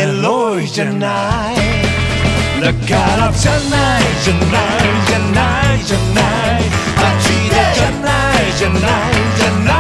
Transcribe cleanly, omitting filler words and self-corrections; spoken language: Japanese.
ロいじゃない、だからじゃないじゃないじゃないじゃない、街でじゃないじゃないじゃない